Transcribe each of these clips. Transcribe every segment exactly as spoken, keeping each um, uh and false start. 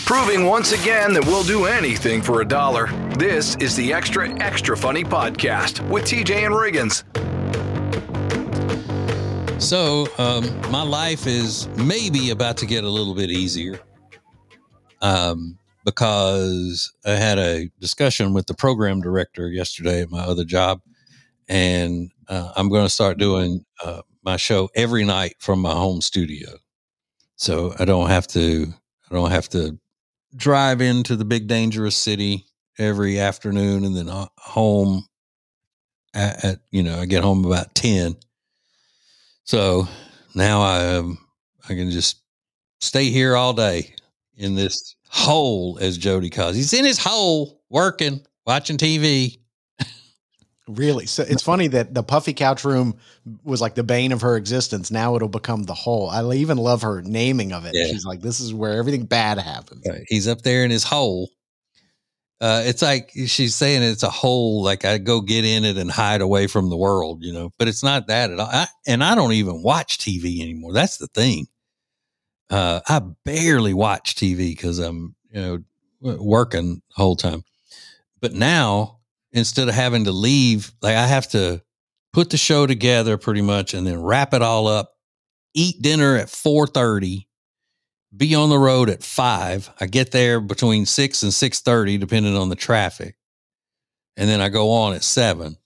Proving once again that we'll do anything for a dollar. This is the Extra Extra Funny Podcast with T J and Riggins. So, um, my life is maybe about to get a little bit easier. Um, because I had a discussion with the program director yesterday at my other job, and uh, I'm going to start doing uh, my show every night from my home studio. So I don't have to, I don't have to drive into the big dangerous city every afternoon and then home at, at you know, I get home about ten. So now I, um, I can just stay here all day in this hole, as Jody calls it. He's in his hole working, watching T V. Really? So it's funny that the puffy couch room was like the bane of her existence. Now it'll become the hole. I even love her naming of it. Yeah. She's like, this is where everything bad happens. Right. He's up there in his hole. Uh, it's like she's saying it's a hole, like I go get in it and hide away from the world, you know, but it's not that at all. I, and I don't even watch T V anymore. That's the thing. Uh, I barely watch T V because I'm, you know, working the whole time. But now, instead of having to leave, like I have to put the show together pretty much and then wrap it all up, eat dinner at four thirty, be on the road at five. I get there between six and six thirty, depending on the traffic. And then I go on at seven.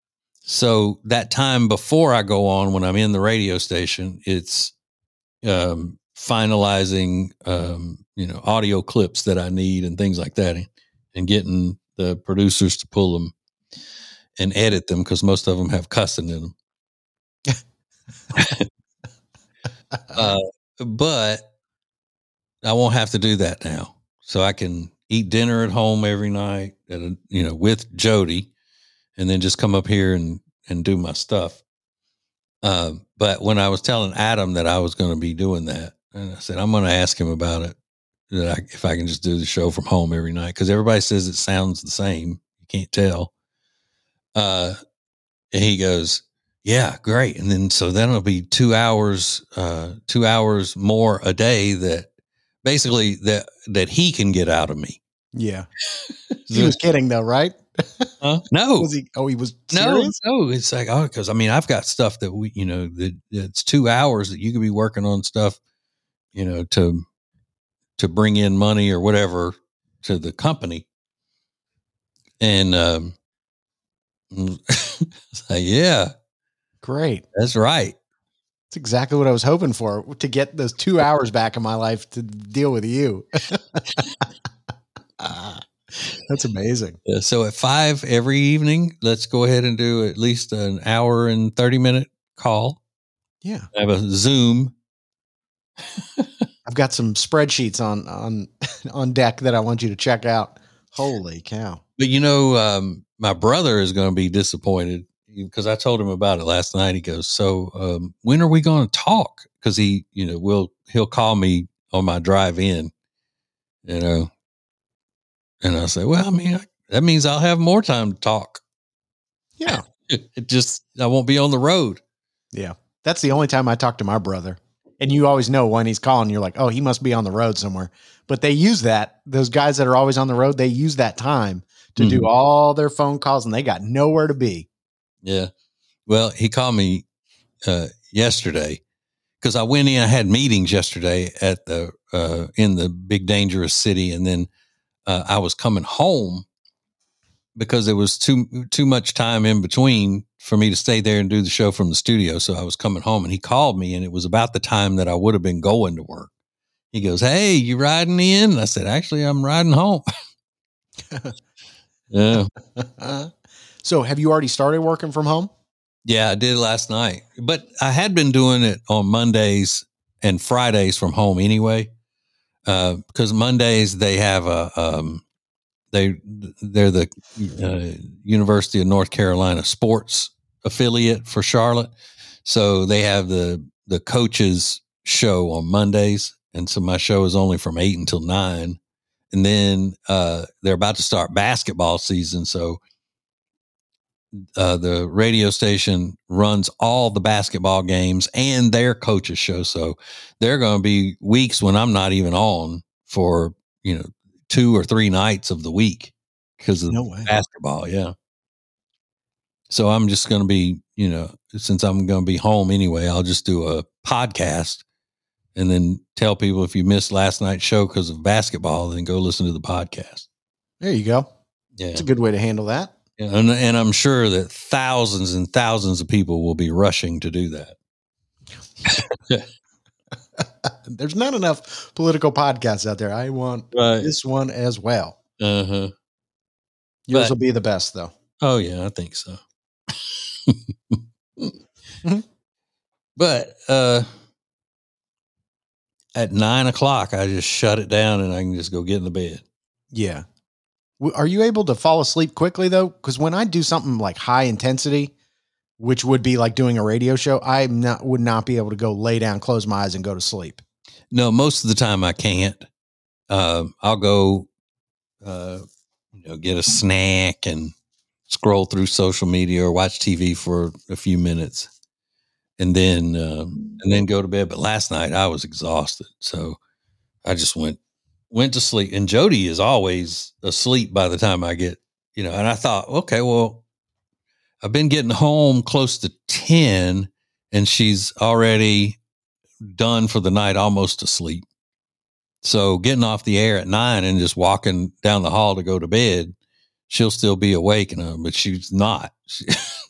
So that time before I go on, when I'm in the radio station, it's, um, finalizing, um, you know, audio clips that I need and things like that, and, and getting the producers to pull them and edit them, because most of them have cussing in them. uh, but I won't have to do that now. So I can eat dinner at home every night, at a, you know, with Jody, and then just come up here and, and do my stuff. Uh, but when I was telling Adam that I was going to be doing that, and I said, I'm going to ask him about it, that I, if I can just do the show from home every night, because everybody says it sounds the same. You can't tell. Uh, and he goes, yeah, great. And then, so then it'll be two hours, uh, two hours more a day that basically that, that he can get out of me. Yeah. He was kidding though, right? Huh? No. Was he? Oh, he was serious? No, no. It's like, oh, cause I mean, I've got stuff that we, you know, that it's two hours that you could be working on stuff, you know, to, to bring in money or whatever to the company. And, um, like, yeah, great. That's right. That's exactly what I was hoping for, to get those two hours back in my life to deal with you. uh, that's amazing. Uh, so at five every evening, let's go ahead and do at least an hour and thirty minute call. Yeah. I have a Zoom. I've got some spreadsheets on, on, on deck that I want you to check out. Holy cow. But you know, um, my brother is going to be disappointed, because I told him about it last night. He goes, so, um, when are we going to talk? Cause he, you know, will, he'll call me on my drive in, you know, and I say, well, I mean, I, that means I'll have more time to talk. Yeah. It just, I won't be on the road. Yeah. That's the only time I talk to my brother. And you always know when he's calling, you're like, oh, he must be on the road somewhere. But they use that, those guys that are always on the road, they use that time to mm-hmm. do all their phone calls, and they got nowhere to be. Yeah. Well, he called me uh, yesterday, because I went in, I had meetings yesterday at the, uh, in the big dangerous city. And then uh, I was coming home because there was too, too much time in between for me to stay there and do the show from the studio. So I was coming home, and he called me, and it was about the time that I would have been going to work. He goes, hey, you riding in? And I said, actually, I'm riding home. Yeah. So have you already started working from home? Yeah, I did last night, but I had been doing it on Mondays and Fridays from home anyway. Uh, because Mondays they have a, um, they, they're the, uh, University of North Carolina sports affiliate for Charlotte. So they have the, the coaches show on Mondays. And so my show is only from eight until nine. And then, uh, they're about to start basketball season. So, uh, the radio station runs all the basketball games and their coaches show. So there are going to be weeks when I'm not even on for you know, two or three nights of the week because of No way. basketball. Yeah. So I'm just going to be, you know, since I'm going to be home anyway, I'll just do a podcast and then tell people if you missed last night's show because of basketball, then go listen to the podcast. There you go. Yeah. It's a good way to handle that. Yeah, and, and I'm sure that thousands and thousands of people will be rushing to do that. There's not enough political podcasts out there. I want Right. this one as well. Uh-huh. Yours But- will be the best, though. Oh, yeah, I think so. Mhm. But uh, at nine o'clock, I just shut it down and I can just go get in the bed. Yeah. W- Are you able to fall asleep quickly, though? Because when I do something like high intensity, which would be like doing a radio show, I not would not be able to go lay down, close my eyes, and go to sleep. No, most of the time I can't. Um, I'll go, uh, you know, get a snack and scroll through social media or watch T V for a few minutes, and then um, and then go to bed. But last night I was exhausted, so I just went went to sleep. And Jody is always asleep by the time I get, you know. And I thought, okay, well, I've been getting home close to ten, and she's already done for the night, almost asleep. So getting off the air at nine and just walking down the hall to go to bed, she'll still be awake, and uh, but she's not. She,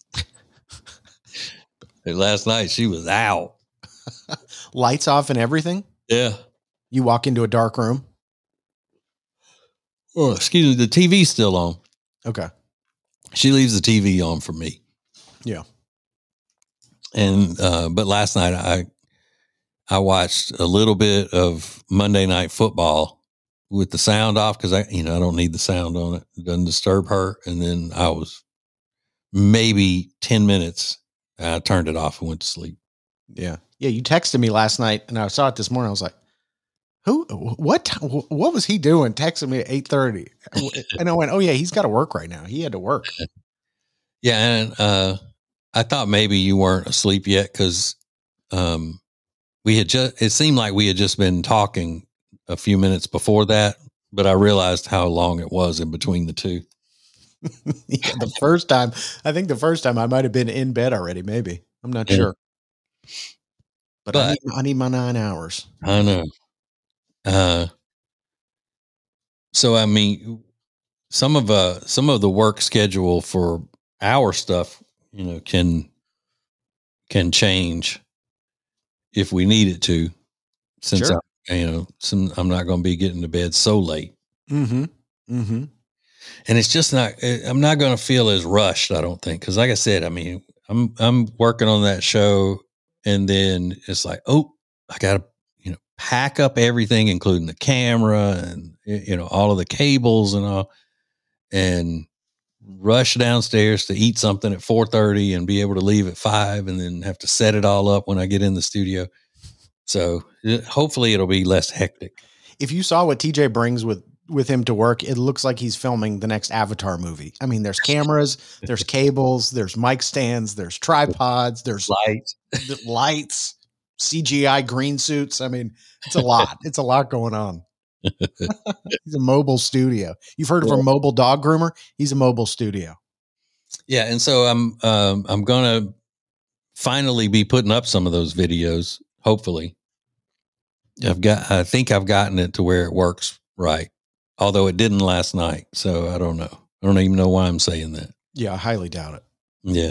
last night she was out. Lights off and everything. Yeah. You walk into a dark room. Oh, excuse me. The T V's still on. Okay. She leaves the T V on for me. Yeah. And uh, but last night I I watched a little bit of Monday Night Football with the sound off because I you know I don't need the sound on it. It doesn't disturb her. And then I was maybe ten minutes. I turned it off and went to sleep. Yeah. Yeah. You texted me last night and I saw it this morning. I was like, who, what, what was he doing? Texting me at eight thirty. And I went, oh yeah, he's got to work right now. He had to work. Yeah. And uh, I thought maybe you weren't asleep yet because um, we had just, it seemed like we had just been talking a few minutes before that, but I realized how long it was in between the two. Yeah, the first time, I think the first time I might have been in bed already. Maybe. I'm not Yeah. sure. But, I, But- need, I need my nine hours. I know. Uh, so I mean, some of uh some of the work schedule for our stuff, you know, can can change if we need it to. Since Sure. I, you know, some I'm not going to be getting to bed so late, Mm-hmm. Mm-hmm. and it's just not. I'm not going to feel as rushed. I don't think because, like I said, I mean, I'm I'm working on that show, and then it's like, oh, I got to you know pack up everything, including the camera and you know all of the cables and all, and rush downstairs to eat something at four thirty and be able to leave at five, and then have to set it all up when I get in the studio. So it, hopefully it'll be less hectic. If you saw what T J brings with, with him to work, it looks like he's filming the next Avatar movie. I mean, there's cameras, there's cables, there's mic stands, there's tripods, there's Light. the lights, C G I green suits. I mean, it's a lot. It's a lot going on. He's a mobile studio. You've heard of a mobile dog groomer? He's a mobile studio. Yeah, and so I'm um, I'm gonna finally be putting up some of those videos. Hopefully, I've got. I think I've gotten it to where it works right. Although it didn't last night, so I don't know. I don't even know why I'm saying that. Yeah, I highly doubt it. Yeah.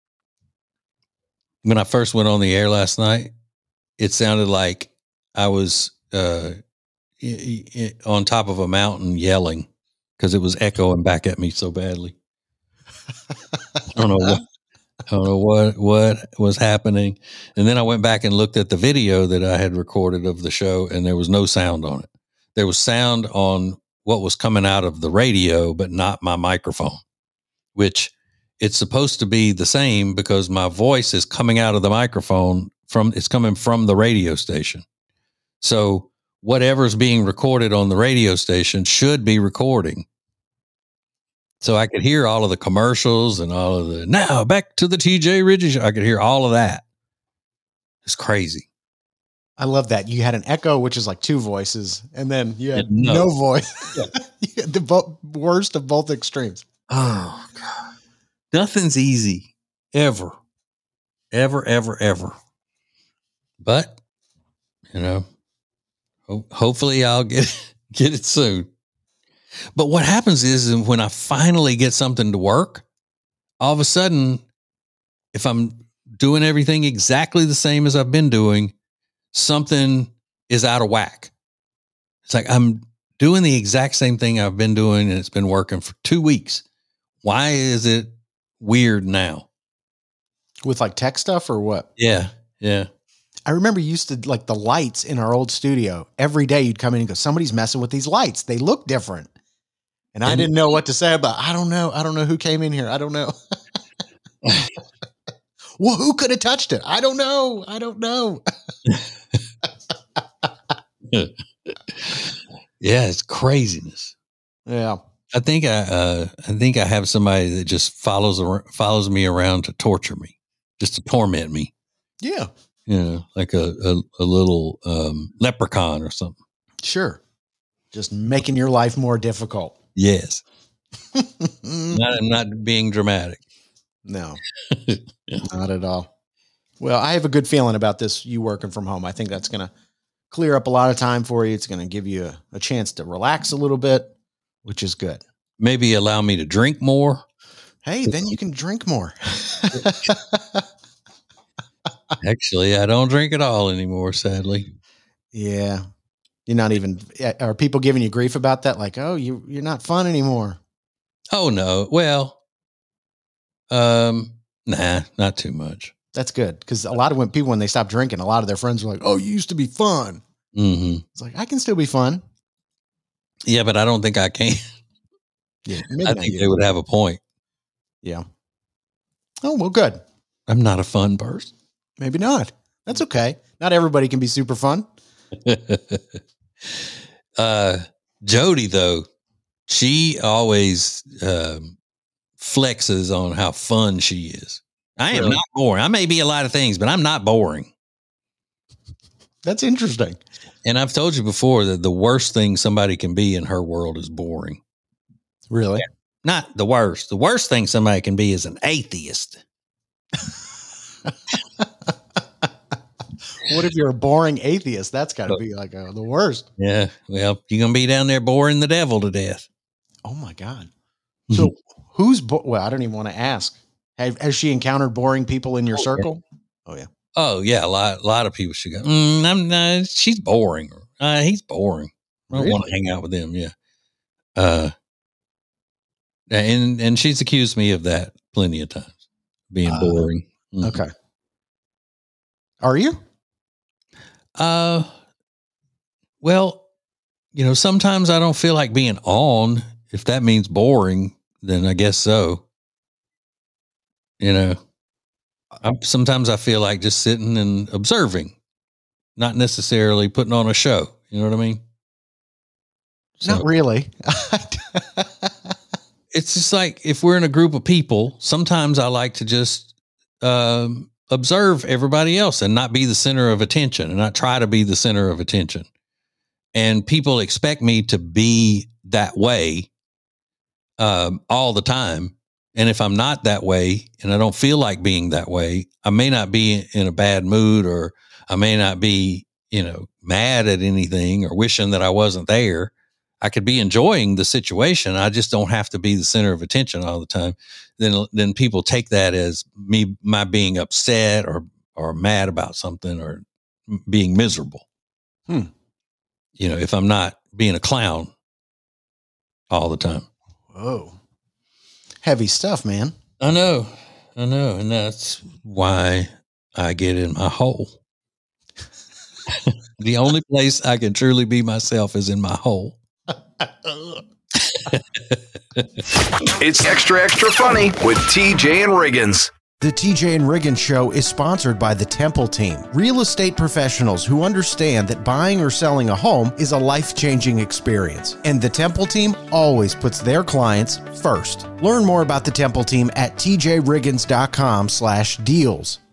When I first went on the air last night, it sounded like I was uh, i- i- on top of a mountain yelling because it was echoing back at me so badly. I don't know what. I don't know what what was happening. And then I went back and looked at the video that I had recorded of the show, and there was no sound on it. There was sound on what was coming out of the radio, but not my microphone, which it's supposed to be the same because my voice is coming out of the microphone from it's coming from the radio station. So whatever's being recorded on the radio station should be recording. So I could hear all of the commercials and all of the, now back to the T J Ridgey show. I could hear all of that. It's crazy. I love that. You had an echo, which is like two voices, and then you had no, no voice. Yeah. You had the bo- worst of both extremes. Oh, God. Nothing's easy. Ever. Ever, ever, ever. But, you know, ho- hopefully I'll get, get it soon. But what happens is when I finally get something to work, all of a sudden, if I'm doing everything exactly the same as I've been doing, something is out of whack. It's like I'm doing the exact same thing I've been doing and it's been working for two weeks. Why is it weird now? With like tech stuff or what? Yeah. Yeah. I remember you used to like the lights in our old studio. Every day you'd come in and go, somebody's messing with these lights. They look different. And, and I didn't know what to say about, I don't know. I don't know who came in here. I don't know. Well, who could have touched it? I don't know. I don't know. Yeah, it's craziness. Yeah. I think I, uh, I think I have somebody that just follows, follows me around to torture me, just to torment me. Yeah. You know, like a, a, a little, um, leprechaun or something. Sure. Just making your life more difficult. Yes. not, not being dramatic. No, yeah. Not at all. Well, I have a good feeling about this. You working from home. I think that's going to clear up a lot of time for you. It's going to give you a, a chance to relax a little bit, which is good. Maybe allow me to drink more. Hey, then you can drink more. Actually, I don't drink at all anymore, sadly. Yeah. You're not even, are people giving you grief about that? Like, oh, you, you're not fun anymore. Oh, no. Well, um, nah, not too much. That's good. Because a lot of when people, when they stop drinking, a lot of their friends are like, oh, you used to be fun. Mm-hmm. It's like, I can still be fun. Yeah, but I don't think I can. Yeah, I think they would have a point. Yeah. Oh, well, good. I'm not a fun person. Maybe not. That's okay. Not everybody can be super fun. uh, Jody, though, she always um, flexes on how fun she is. I am really? Not boring. I may be a lot of things, but I'm not boring. That's interesting. And I've told you before that the worst thing somebody can be in her world is boring. Really? Yeah. Not the worst. The worst thing somebody can be is an atheist. What if you're a boring atheist? That's got to be like a, the worst. Yeah. Well, you're going to be down there boring the devil to death. Oh, my God. So who's, bo- well, I don't even want to ask. Have, has she encountered boring people in your oh, circle? Yeah. Oh, yeah. Oh, yeah. A lot, a lot of people should go, mm, I'm not, she's boring. Uh, he's boring. I don't really? want to hang out with him. Yeah. Uh, and, and she's accused me of that plenty of times, being uh, boring. Mm-hmm. Okay. Are you? Uh, well, you know, sometimes I don't feel like being on. If that means boring, then I guess so. You know, I'm, sometimes I feel like just sitting and observing, not necessarily putting on a show. You know what I mean? So, not really. It's just like if we're in a group of people, sometimes I like to just, um, observe everybody else and not be the center of attention and not try to be the center of attention. And people expect me to be that way um, all the time. And if I'm not that way and I don't feel like being that way, I may not be in a bad mood or I may not be, you know, mad at anything or wishing that I wasn't there. I could be enjoying the situation. I just don't have to be the center of attention all the time. Then, then people take that as me, my being upset or, or mad about something or being miserable. Hmm. You know, if I'm not being a clown all the time. Whoa. Heavy stuff, man. I know. I know. And that's why I get in my hole. The only place I can truly be myself is in my hole. It's Extra Extra Funny with T J and Riggins. The T J and Riggins Show is sponsored by the Temple Team, real estate professionals who understand that buying or selling a home is a life-changing experience. And the Temple Team always puts their clients first. Learn more about the Temple Team at tjriggins.com slash deals.